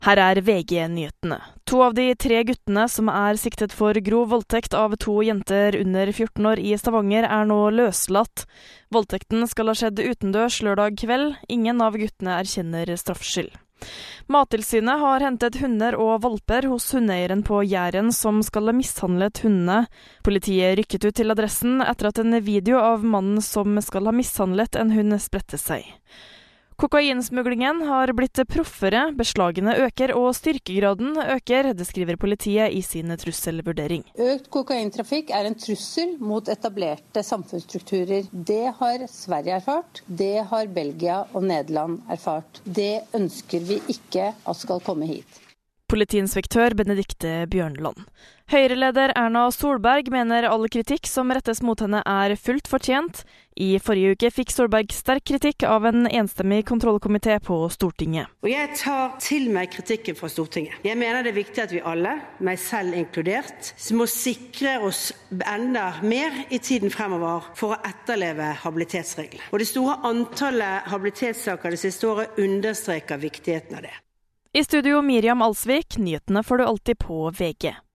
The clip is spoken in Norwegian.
Her VG-nyhetene. 2 av de 3 guttene som siktet for grov voldtekt av 2 jenter under 14 år i Stavanger nå løslatt. Voldtekten skal ha skjedd utendørs lørdag kveld. Ingen av guttene erkjenner straffskyld. Mattilsynet har hentet hunder og valper hos hundeeieren på Jæren som skal ha mishandlet hundene. Politiet rykket ut til adressen etter at en video av mannen som skal ha mishandlet en hund spredte seg. Kokainsmuglingen har blitt proffere, beslagene øker og styrkegraden øker, det skriver politiet i sin trusselvurdering. Økt kokaintrafikk en trussel mot etablerte samfunnsstrukturer. Det har Sverige erfart, det har Belgia og Nederland erfart. Det ønsker vi ikke at skal komme hit. Politiinspektør Benedikte Bjørnland. Høyreleder Erna Solberg mener all kritikk som rettes mot henne fullt fortjent. I forrige uke fikk Solberg sterk kritikk av en enstemmig kontrollkomité på Stortinget. Og jeg tar til meg kritikken fra Stortinget. Jeg mener det viktig at vi alle, meg selv inkludert, må sikre oss enda mer i tiden fremover for å etterleve habilitetsreglene. Og det store antallet habilitetssaker det siste året understreker viktigheten av det. I studio Miriam Alsvik, nyhetene får du alltid på VG.